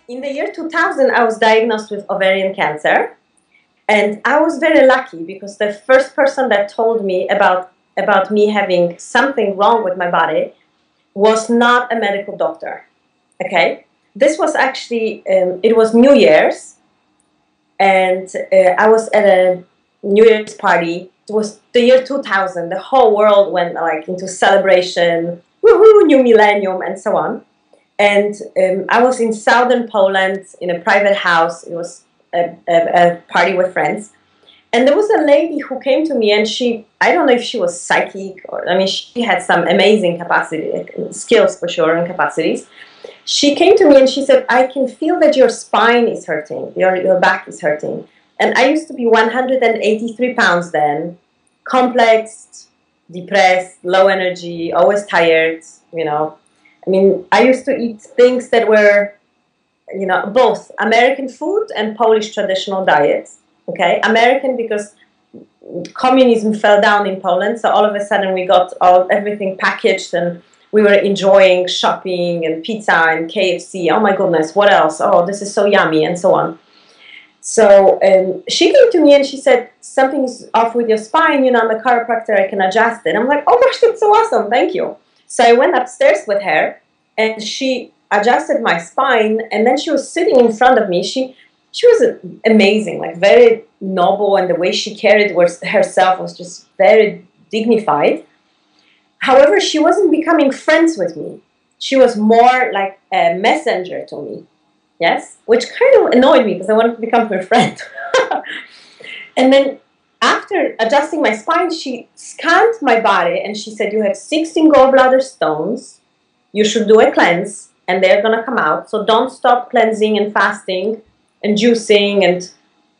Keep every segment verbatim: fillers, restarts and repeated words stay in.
in the year two thousand, I was diagnosed with ovarian cancer. And I was very lucky because the first person that told me about, about me having something wrong with my body was not a medical doctor. Okay? This was actually, um, it was New Year's. And uh, I was at a New Year's party. It was the year two thousand. The whole world went like into celebration, woohoo, new millennium, and so on. And um, I was in southern Poland in a private house. It was a, a, a party with friends. And there was a lady who came to me and she, I don't know if she was psychic or, I mean, she had some amazing capacity, skills for sure, and capacities. She came to me and she said, I can feel that your spine is hurting, your, your back is hurting. And I used to be one hundred eighty-three pounds then, complex, depressed, low energy, always tired, you know. I mean, I used to eat things that were, you know, both American food and Polish traditional diets, okay? American because communism fell down in Poland, so all of a sudden we got all everything packaged and we were enjoying shopping and pizza and K F C. Oh my goodness, what else? Oh, this is so yummy, and so on. So um, she came to me and she said, something's off with your spine, you know, I'm a chiropractor, I can adjust it. I'm like, oh gosh, that's so awesome, thank you. So I went upstairs with her and she adjusted my spine, and then she was sitting in front of me. She she was amazing, like very noble, and the way she carried herself was just very dignified. However, she wasn't becoming friends with me. She was more like a messenger to me, yes? Which kind of annoyed me because I wanted to become her friend. And then after adjusting my spine, she scanned my body and she said, you have sixteen gallbladder stones. You should do a cleanse and they're going to come out. So don't stop cleansing and fasting and juicing and,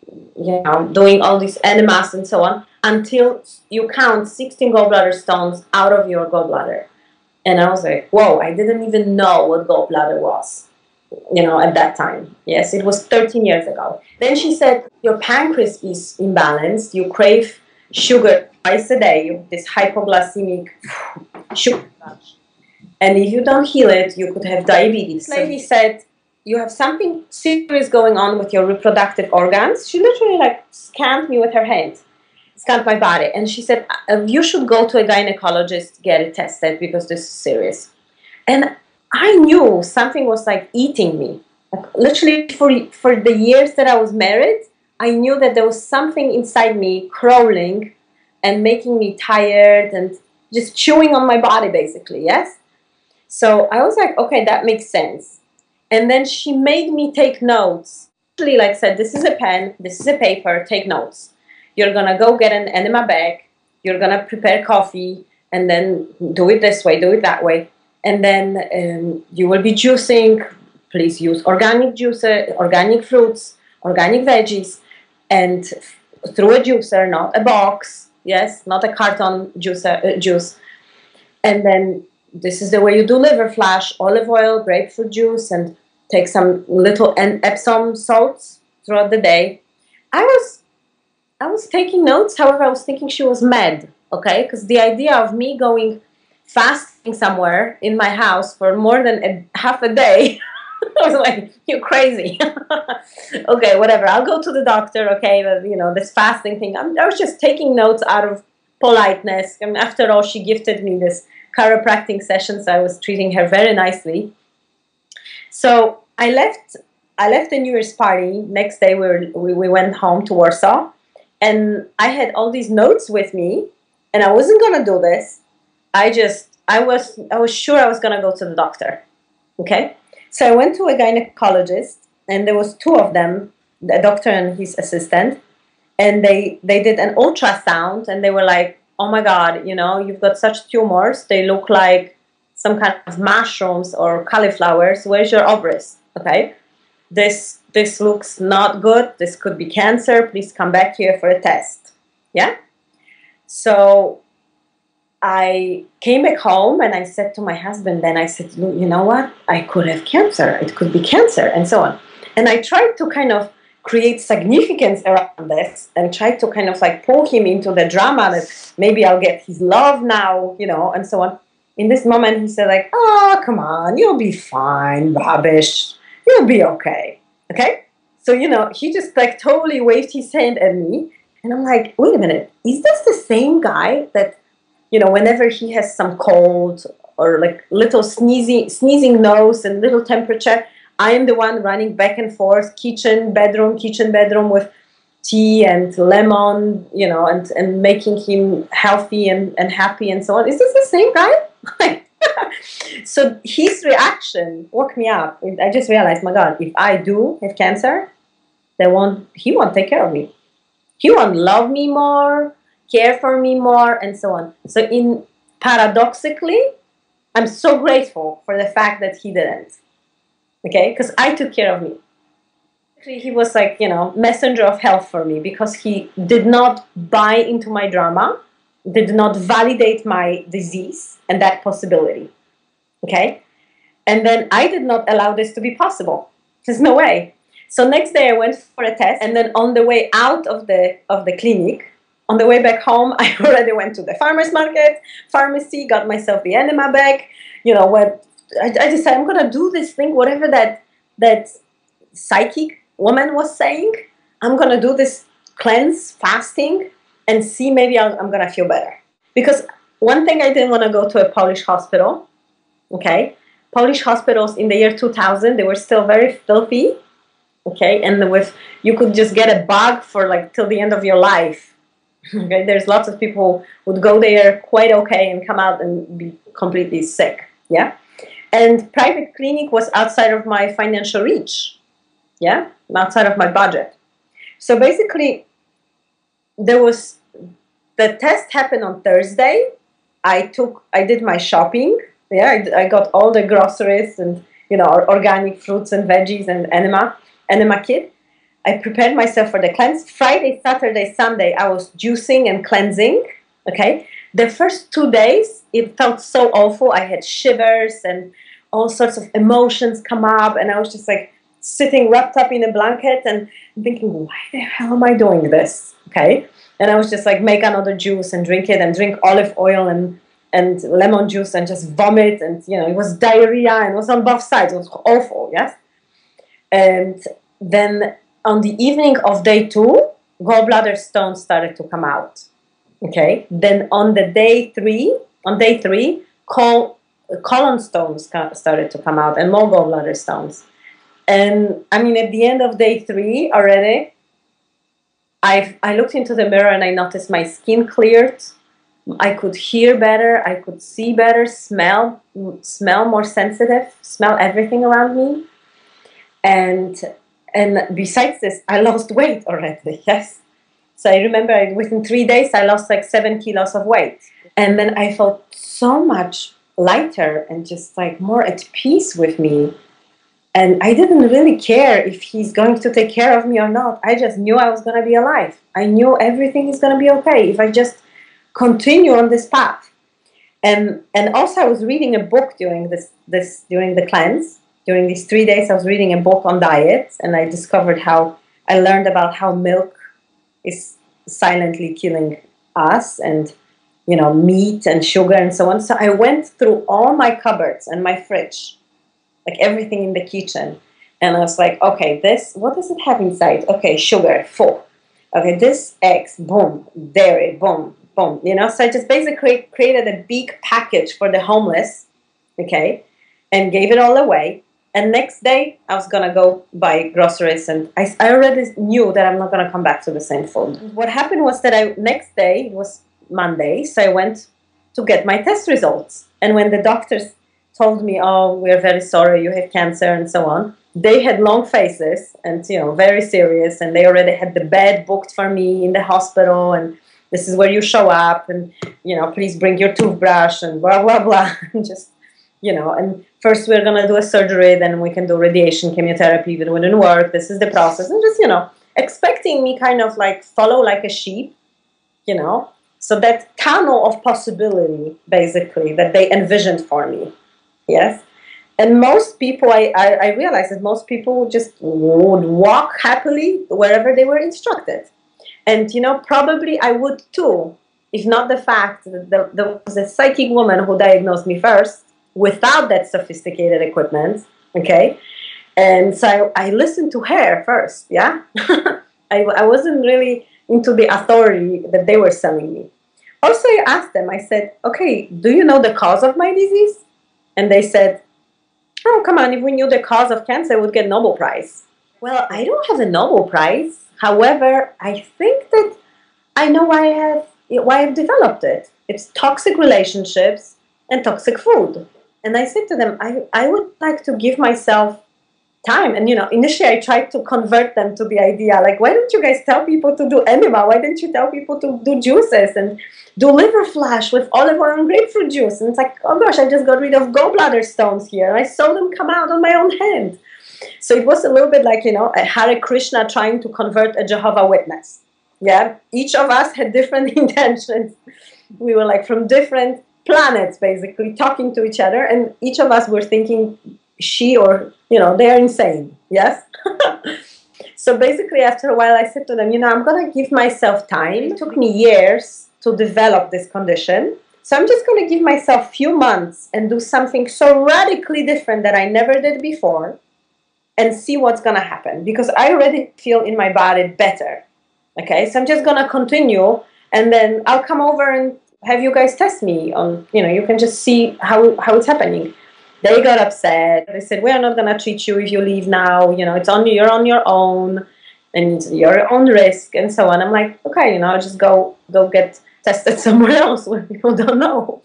you know, doing all these enemas and so on until you count sixteen gallbladder stones out of your gallbladder. And I was like, whoa, I didn't even know what gallbladder was, you know, at that time. Yes, it was thirteen years ago. Then she said, your pancreas is imbalanced. You crave sugar twice a day. You have this hypoglycemic sugar rush. And if you don't heal it, you could have diabetes. This lady said, you have something serious going on with your reproductive organs. She literally like scanned me with her hand, scanned my body. And she said, you should go to a gynecologist, get it tested because this is serious. And I knew something was like eating me. Like literally for, for the years that I was married, I knew that there was something inside me crawling and making me tired and just chewing on my body basically, yes? So I was like, okay, that makes sense. And then she made me take notes. Actually, like said, this is a pen, this is a paper, take notes. You're gonna go get an enema bag, you're gonna prepare coffee, and then do it this way, do it that way. And then um, you will be juicing. Please use organic juicer, organic fruits, organic veggies, and through a juicer, not a box, yes, not a carton juicer, uh, juice. And then this is the way you do liver flash, olive oil, grapefruit juice, and take some little Epsom salts throughout the day. I was, I was taking notes, however, I was thinking she was mad, okay? Because the idea of me going fasting somewhere in my house for more than a, half a day, I was like, you're crazy. Okay, whatever, I'll go to the doctor, okay, but, you know, this fasting thing, I'm, I was just taking notes out of politeness. I mean, after all, she gifted me this chiropractic session, so I was treating her very nicely. So I left, I left the New Year's party. Next day we, were, we, we went home to Warsaw, and I had all these notes with me, and I wasn't going to do this. I just, I was, I was sure I was going to go to the doctor, okay? So I went to a gynecologist, and there was two of them, the doctor and his assistant, and they, they did an ultrasound, and they were like, oh my God, you know, you've got such tumors, they look like some kind of mushrooms or cauliflowers, where's your ovaries, okay? This, this looks not good, this could be cancer, please come back here for a test, yeah? So I came back home and I said to my husband, then I said, you know what, I could have cancer, it could be cancer, and so on. And I tried to kind of create significance around this and try to kind of like pull him into the drama that maybe I'll get his love now, you know, and so on. In this moment, he said like, oh, come on, you'll be fine, Babish. you'll be okay. Okay? So, you know, he just like totally waved his hand at me. And I'm like, wait a minute, is this the same guy that, you know, whenever he has some cold or like little sneezing, sneezing nose and little temperature, I am the one running back and forth, kitchen, bedroom, kitchen, bedroom with tea and lemon, you know, and, and making him healthy and, and happy and so on. Is this the same guy? So his reaction woke me up. I just realized, my God, if I do have cancer, they won't, he won't take care of me. He won't love me more, care for me more, and so on. So in paradoxically, I'm so grateful for the fact that he didn't. Okay? Because I took care of me. He was like, you know, messenger of health for me because he did not buy into my drama, did not validate my disease and that possibility. Okay? And then I did not allow this to be possible. There's no way. So next day I went for a test, and then on the way out of the of the clinic, on the way back home, I already went to the farmer's market, pharmacy, got myself the enema bag, you know, what I, I decided I'm gonna do this thing, whatever that that psychic woman was saying, I'm gonna do this cleanse, fasting, and see maybe I'll, I'm gonna feel better. Because one thing, I didn't want to go to a Polish hospital. Okay, Polish hospitals in the year two thousand, they were still very filthy. Okay, and with you could just get a bug for like till the end of your life. Okay, there's lots of people who would go there quite okay and come out and be completely sick. Yeah, and private clinic was outside of my financial reach. Yeah, outside of my budget. So basically, there was the test happened on Thursday. I took, I did my shopping. Yeah, I, I got all the groceries and, you know, organic fruits and veggies and enema, enema kit. I prepared myself for the cleanse. Friday, Saturday, Sunday, I was juicing and cleansing. Okay, the first two days, it felt so awful. I had shivers and all sorts of emotions come up, and I was just like sitting wrapped up in a blanket and thinking, why the hell am I doing this? Okay, and I was just like, make another juice and drink it, and drink olive oil and and lemon juice and just vomit, and you know, it was diarrhea and it was on both sides. It was awful, yes. And then on the evening of day two, gallbladder stones started to come out. Okay, then on the day three, on day three, col colon stones started to come out and more gallbladder stones. And I mean, at the end of day three already, I I looked into the mirror and I noticed my skin cleared. I could hear better, I could see better, smell, smell more sensitive, smell everything around me. And and besides this, I lost weight already, yes. So I remember I, within three days, I lost like seven kilos of weight. And then I felt so much lighter and just like more at peace with me. And I didn't really care if he's going to take care of me or not. I just knew I was going to be alive. I knew everything is going to be okay if I just continue on this path. And and also I was reading a book during this this during the cleanse. During these three days, I was reading a book on diet, and I discovered how I learned about how milk is silently killing us, and you know, meat and sugar and so on. So I went through all my cupboards and my fridge, like everything in the kitchen, and I was like, okay, this, what does it have inside? Okay, sugar, full. Okay, this eggs, boom, dairy, boom, boom. You know, so I just basically created a big package for the homeless, okay, and gave it all away. And next day, I was going to go buy groceries, and I, I already knew that I'm not going to come back to the same food. What happened was that I next day, it was Monday, so I went to get my test results. And when the doctors told me, oh, we're very sorry, you have cancer and so on, they had long faces and, you know, very serious, and they already had the bed booked for me in the hospital, and this is where you show up, and, you know, please bring your toothbrush and blah, blah, blah, and just, you know, and first we're going to do a surgery, then we can do radiation chemotherapy, if it wouldn't work, this is the process, and just, you know, expecting me kind of like follow like a sheep, you know, so that tunnel of possibility, basically, that they envisioned for me, yes. And most people, I, I, I realized that most people just would walk happily wherever they were instructed. And, you know, probably I would too, if not the fact that there, there was a psychic woman who diagnosed me first, without that sophisticated equipment, okay? And so I, I listened to her first, yeah? I, I wasn't really into the authority that they were selling me. Also, I asked them, I said, okay, do you know the cause of my disease? And they said, oh, come on, if we knew the cause of cancer, we'd get Nobel Prize. Well, I don't have a Nobel Prize. However, I think that I know why I have why I've developed it. It's toxic relationships and toxic food. And I said to them, I, I would like to give myself time. And, you know, initially I tried to convert them to the idea, like, why don't you guys tell people to do enema? Why don't you tell people to do juices and do liver flash with olive oil and grapefruit juice? And it's like, oh gosh, I just got rid of gallbladder stones here. I saw them come out on my own hand. So it was a little bit like, you know, a Hare Krishna trying to convert a Jehovah Witness. Yeah, each of us had different intentions. We were like from different planets, basically, talking to each other. And each of us were thinking, she or, you know, they are insane. Yes? So basically, after a while, I said to them, you know, I'm going to give myself time. It took me years to develop this condition. So I'm just going to give myself a few months and do something so radically different that I never did before and see what's going to happen. Because I already feel in my body better. Okay, so I'm just going to continue, and then I'll come over and have you guys test me on, you know, you can just see how, how it's happening. They got upset. They said, we're not going to treat you if you leave now. You know, it's on, you're on your own, and your own risk, and so on. I'm like, okay, you know, I'll just go, go get tested somewhere else where people don't know.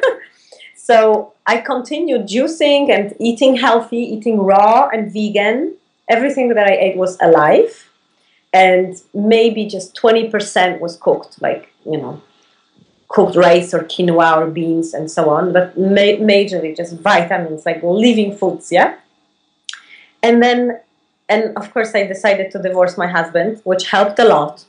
So I continued juicing and eating healthy, eating raw and vegan. Everything that I ate was alive. And maybe just twenty percent was cooked, like, you know, cooked rice or quinoa or beans and so on, but ma majorly just vitamins, like living foods, yeah? And then, and of course I decided to divorce my husband, which helped a lot.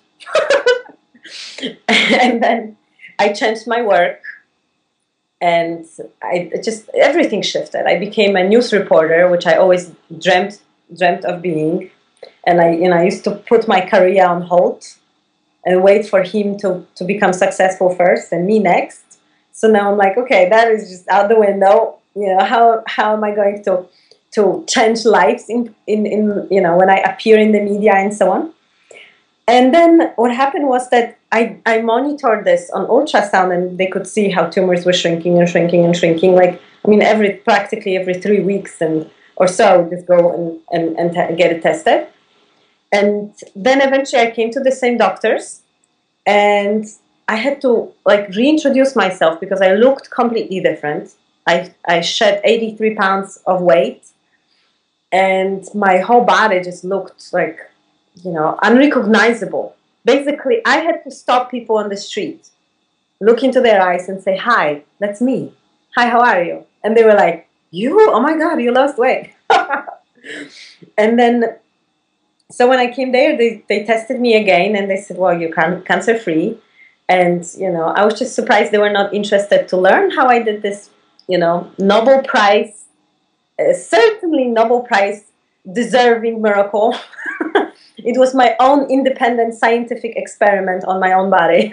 And then I changed my work, and I just, everything shifted. I became a news reporter, which I always dreamt, dreamt of being. And I, you know, I used to put my career on hold and wait for him to, to become successful first and me next. So now I'm like, okay, that is just out the window. You know, how, how am I going to, to change lives in, in, in, you know, when I appear in the media and so on? And then what happened was that I, I monitored this on ultrasound, and they could see how tumors were shrinking and shrinking and shrinking. Like, I mean, every, practically every three weeks and or so, I would just go and, and, and get it tested. And then eventually I came to the same doctors, and I had to like reintroduce myself because I looked completely different. I, I shed eighty-three pounds of weight, and my whole body just looked like, you know, unrecognizable. Basically, I had to stop people on the street, look into their eyes and say, hi, that's me. Hi, how are you? And they were like, you? Oh my God, you lost weight. And then, so when I came there, they, they tested me again, and they said, well, you're can cancer-free. And, you know, I was just surprised they were not interested to learn how I did this, you know, Nobel Prize, uh, certainly Nobel Prize deserving miracle. It was my own independent scientific experiment on my own body.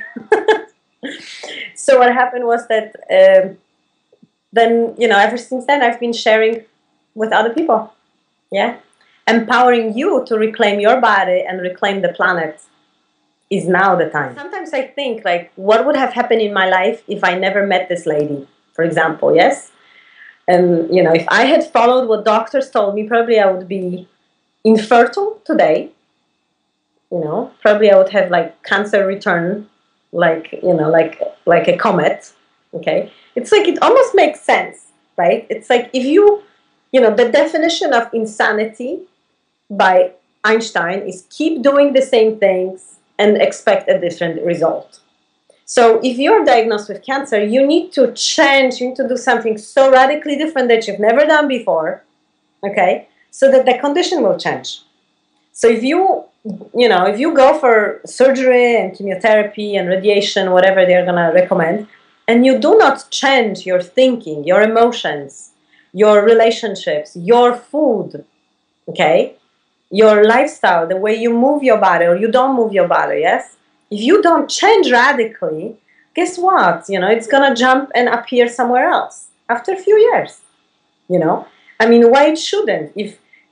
So what happened was that uh, then, you know, ever since then, I've been sharing with other people. Yeah. Empowering you to reclaim your body and reclaim the planet is now the time. Sometimes I think, like, what would have happened in my life if I never met this lady, for example, yes? And, you know, if I had followed what doctors told me, probably I would be infertile today. You know, probably I would have, like, cancer return, like, you know, like, like a comet, okay? It's like, it almost makes sense, right? It's like if you, you know, the definition of insanity by Einstein is keep doing the same things and expect a different result. So if you're diagnosed with cancer, you need to change, you need to do something so radically different that you've never done before, okay, so that the condition will change. So if you, you know, if you go for surgery and chemotherapy and radiation, whatever they're going to recommend, and you do not change your thinking, your emotions, your relationships, your food, okay, your lifestyle, the way you move your body or you don't move your body, yes? If you don't change radically, guess what? You know, it's going to jump and appear somewhere else after a few years, you know? I mean, why it shouldn't? If,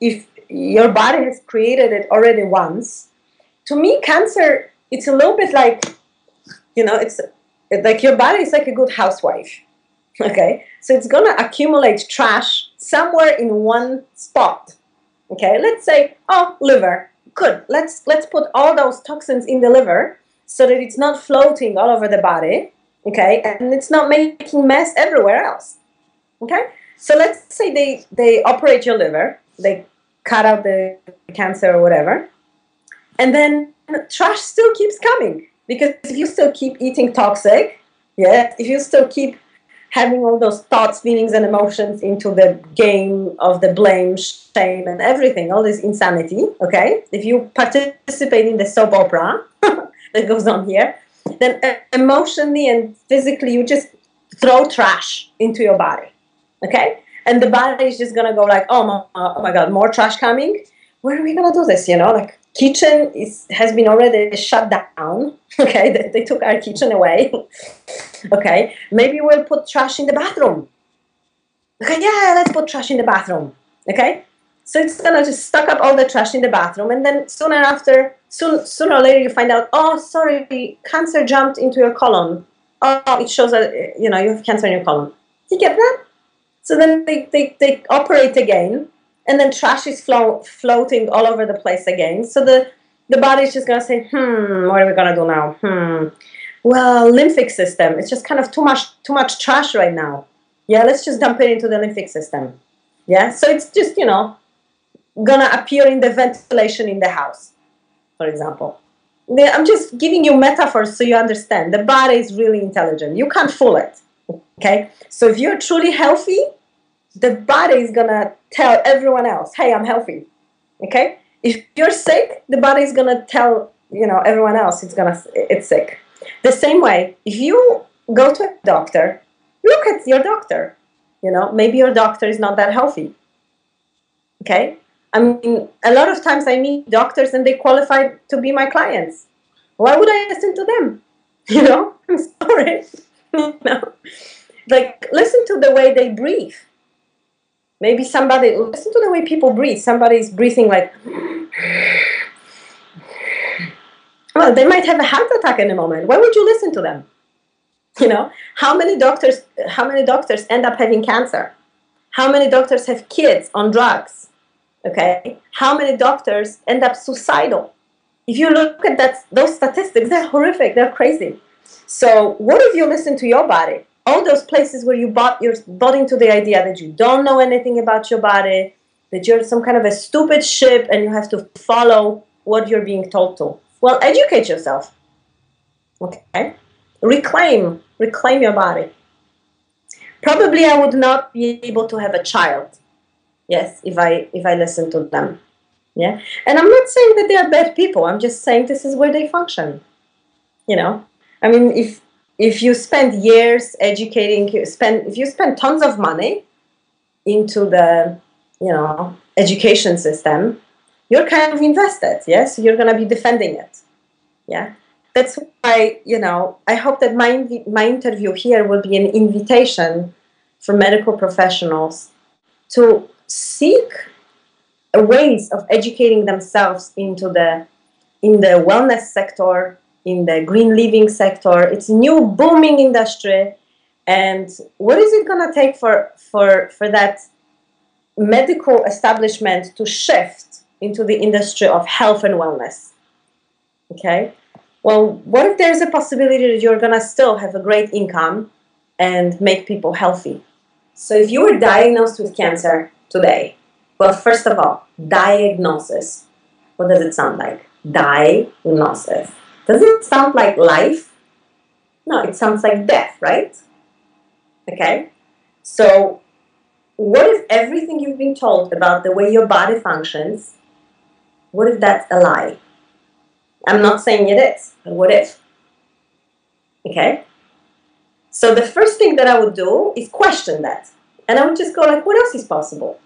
if your body has created it already once, to me, cancer, it's a little bit like, you know, it's like your body is like a good housewife. Okay, so it's gonna accumulate trash somewhere in one spot. Okay, let's say, oh, liver. Good. Let's let's put all those toxins in the liver so that it's not floating all over the body. Okay, and it's not making mess everywhere else. Okay, so let's say they they operate your liver, they cut out the cancer or whatever, and then trash still keeps coming because if you still keep eating toxic, yeah, if you still keep having all those thoughts, feelings, and emotions into the game of the blame, shame, and everything, all this insanity, okay? If you participate in the soap opera that goes on here, then emotionally and physically you just throw trash into your body, okay? And the body is just going to go like, oh my, oh my God, more trash coming? Where are we going to do this, you know? Like, kitchen is, has been already shut down, okay? They, they took our kitchen away. Okay, maybe we'll put trash in the bathroom. Okay, yeah, let's put trash in the bathroom. Okay, so it's gonna just stock up all the trash in the bathroom, and then sooner after, soon, sooner or later, you find out, oh, sorry, cancer jumped into your colon. Oh, it shows that, you know, you have cancer in your colon. You get that? So then they, they, they operate again, and then trash is flow, floating all over the place again. So the, the body is just gonna say, hmm, what are we gonna do now? Hmm. Well, lymphic system, it's just kind of too much too much trash right now. Yeah, let's just dump it into the lymphic system. Yeah, so it's just, you know, gonna appear in the ventilation in the house, for example. I'm just giving you metaphors so you understand. The body is really intelligent. You can't fool it, okay? So if you're truly healthy, the body is gonna tell everyone else, hey, I'm healthy, okay? If you're sick, the body is gonna tell, you know, everyone else it's gonna it's sick. The same way, if you go to a doctor, look at your doctor. You know, maybe your doctor is not that healthy. Okay? I mean, a lot of times I meet doctors and they qualify to be my clients. Why would I listen to them? You know, I'm sorry. You know? Like, listen to the way they breathe. Maybe somebody, listen to the way people breathe. Somebody's breathing like, well, they might have a heart attack in a moment. Why would you listen to them? You know, how many doctors, how many doctors end up having cancer? How many doctors have kids on drugs? Okay. How many doctors end up suicidal? If you look at that, those statistics, they're horrific. They're crazy. So what if you listen to your body? All those places where you bought, you're bought into the idea that you don't know anything about your body, that you're some kind of a stupid ship and you have to follow what you're being told to. Well, educate yourself, okay? Reclaim, reclaim your body. Probably I would not be able to have a child, yes, if I, if I listen to them, yeah? And I'm not saying that they are bad people, I'm just saying this is where they function, you know? I mean, if, if you spend years educating, you spend, if you spend tons of money into the, you know, education system, you're kind of invested, yes? You're going to be defending it, yeah? That's why, you know, I hope that my, my interview here will be an invitation for medical professionals to seek ways of educating themselves into the, in the wellness sector, in the green living sector. It's a new booming industry. And what is it going to take for, for, for that medical establishment to shift into the industry of health and wellness? Okay? Well, what if there's a possibility that you're going to still have a great income and make people healthy? So if you were diagnosed with cancer today, well, first of all, diagnosis. What does it sound like? Diagnosis. Does it sound like life? No, it sounds like death, right? Okay? So what if everything you've been told about the way your body functions, what if that's a lie? I'm not saying it is, but what if? Okay? So the first thing that I would do is question that. And I would just go like, what else is possible?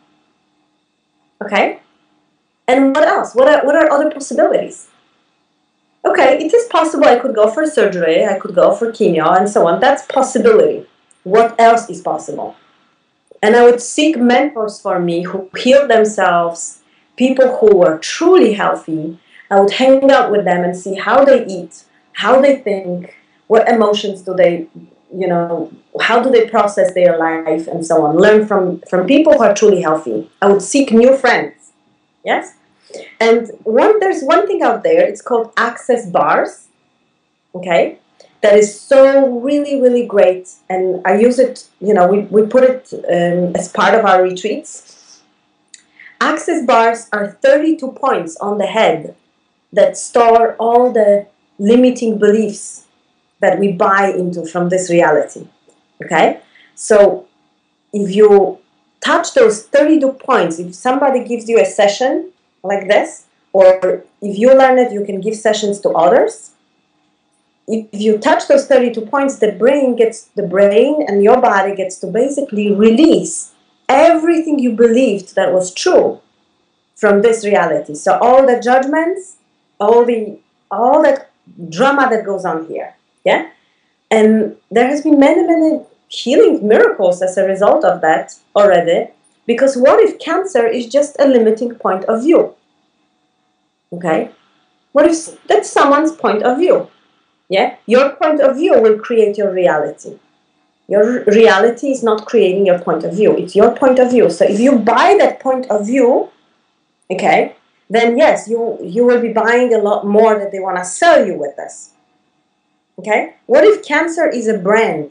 Okay? And what else? What are, what are other possibilities? Okay, it is possible I could go for surgery, I could go for chemo and so on. That's possibility. What else is possible? And I would seek mentors for me who heal themselves people who were truly healthy, I would hang out with them and see how they eat, how they think, what emotions do they, you know, how do they process their life and so on. Learn from, from people who are truly healthy. I would seek new friends. Yes? And one, there's one thing out there, it's called Access Bars. Okay? That is so really, really great. And I use it, you know, we, we put it um, as part of our retreats. Access bars are thirty-two points on the head that store all the limiting beliefs that we buy into from this reality. Okay? So if you touch those thirty-two points, if somebody gives you a session like this, or if you learn it, you can give sessions to others. If you touch those thirty-two points, the brain gets, the brain and your body gets to basically release everything you believed that was true from this reality. So all the judgments, all the, all that drama that goes on here. Yeah? And there has been many, many healing miracles as a result of that already. Because what if cancer is just a limiting point of view? Okay? What if that's someone's point of view? Yeah? Your point of view will create your reality. Your reality is not creating your point of view. It's your point of view. So if you buy that point of view, okay, then yes, you, you will be buying a lot more that they want to sell you with this. Okay? What if cancer is a brand?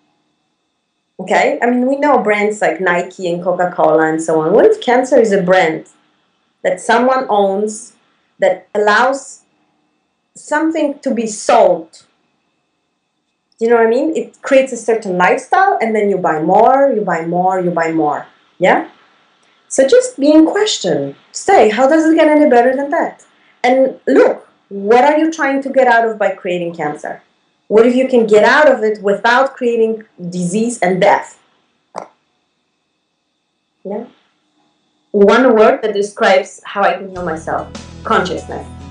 Okay? I mean, we know brands like Nike and Coca-Cola and so on. What if cancer is a brand that someone owns that allows something to be sold? Do you know what I mean? It creates a certain lifestyle and then you buy more, you buy more, you buy more. Yeah? So just be in question. Stay. How does it get any better than that? And look, what are you trying to get out of by creating cancer? What if you can get out of it without creating disease and death? Yeah? One word that describes how I can heal myself: consciousness.